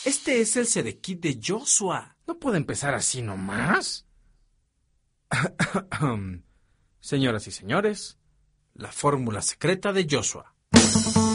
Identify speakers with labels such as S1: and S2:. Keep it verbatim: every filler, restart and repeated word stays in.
S1: Este es el Sedekit de Joshua.
S2: ¿No puede empezar así nomás?
S1: Señoras y señores, la fórmula secreta de Joshua.